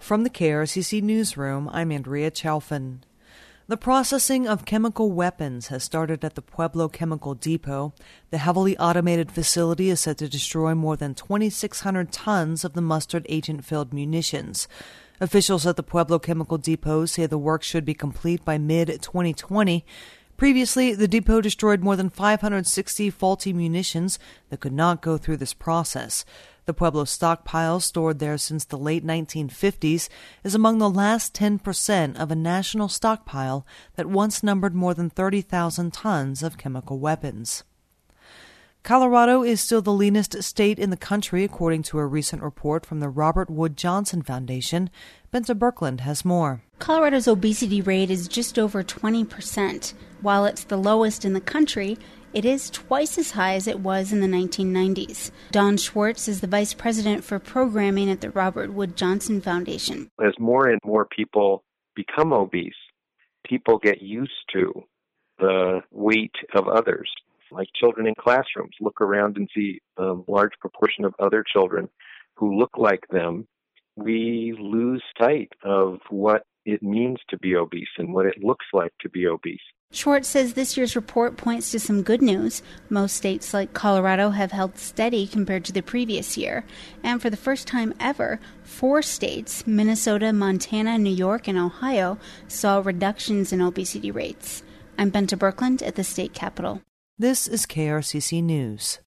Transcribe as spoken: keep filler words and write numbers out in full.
From the K R C C Newsroom, I'm Andrea Chalfin. The processing of chemical weapons has started at the Pueblo Chemical Depot. The heavily automated facility is set to destroy more than twenty-six hundred tons of the mustard agent-filled munitions. Officials at the Pueblo Chemical Depot say the work should be complete by mid twenty twenty. Previously, the depot destroyed more than five hundred sixty faulty munitions that could not go through this process. The Pueblo stockpile, stored there since the late nineteen fifties, is among the last ten percent of a national stockpile that once numbered more than thirty thousand tons of chemical weapons. Colorado is still the leanest state in the country, according to a recent report from the Robert Wood Johnson Foundation. Benta Birkeland has more. Colorado's obesity rate is just over twenty percent. While it's the lowest in the country, it is twice as high as it was in the nineteen nineties. Don Schwartz is the vice president for programming at the Robert Wood Johnson Foundation. As more and more people become obese, people get used to the weight of others. Like children in classrooms, look around and see a large proportion of other children who look like them. We lose sight of what it means to be obese and what it looks like to be obese. Schwartz says this year's report points to some good news. Most states like Colorado have held steady compared to the previous year. And for the first time ever, four states, Minnesota, Montana, New York, and Ohio, saw reductions in obesity rates. I'm Benta Birkeland at the state capitol. This is K R C C News.